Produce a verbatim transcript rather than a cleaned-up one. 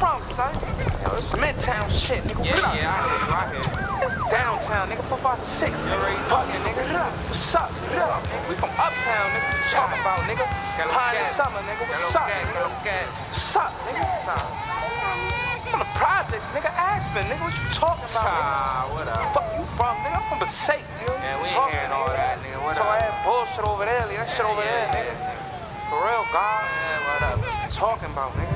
from, son? Yo, it's midtown shit, nigga. Yeah, What yeah, up? I hear you, I hear you. It's downtown, nigga. four five six. You already Fucking know, nigga. What's up? We from uptown, nigga. What you talking about, nigga? High in the summer, nigga. What's up, nigga? What's up, nigga? From the projects, nigga. Aspen, nigga. What you talking about, nigga? Ah, what up? Fuck you from, nigga? I'm from Passaic, nigga. Yeah, we ain't Talking, hearing all nigga. that, nigga. What So up? I had bullshit over there, that shit over Yeah, there, yeah, nigga. yeah. For real, God. Yeah, what up? Talking about, nigga.